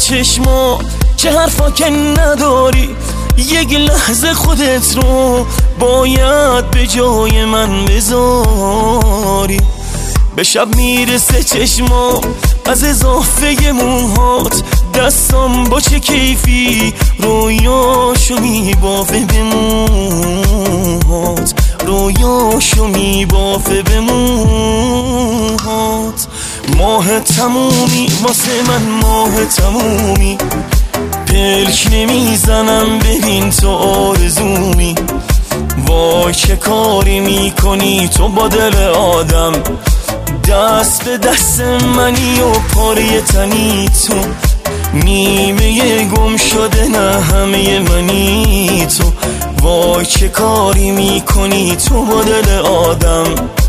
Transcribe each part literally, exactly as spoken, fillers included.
چشما چه حرفا که نداری، یک لحظه خودت رو باید به جای من بذاری. به شب میرسه چشما از اضافه موهات، دستم با چه کیفی رویاشو میبافه به موهات، رویاشو میبافه به موهات. ماه تمومی واسه من ماه تمومی، پلک نمیزنم ببین تو آرزومی. وای چه کاری میکنی تو با دل آدم، دست به دست منی و پاره تنی تو، نیمه گم شده نه همه منی تو. وای چه کاری میکنی تو با دل آدم.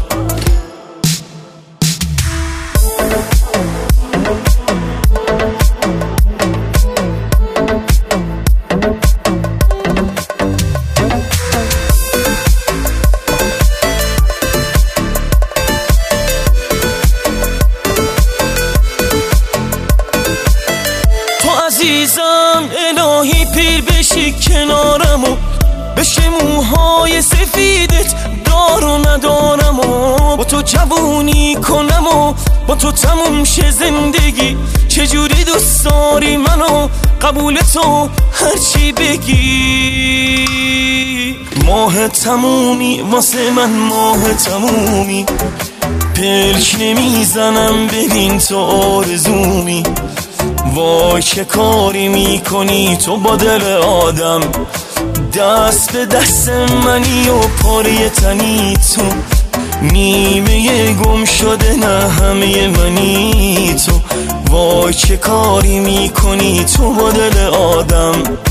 عزیزم الهی پیر بشی کنارم و بشه موهای سفیدت دار و ندارم و با تو جوونی کنم و با تو تموم شه زندگی. چجوری دوست داری منو قبول تو هرچی بگی. ماه تمومی واسه من ماه تمومی، پلک نمیزنم ببین تو آرزومی. وای چه کاری میکنی تو با دل آدم، دست به دست منی و پاره تنی تو، نیمه گم شده نه همه منی تو. وای چه کاری میکنی تو با دل آدم.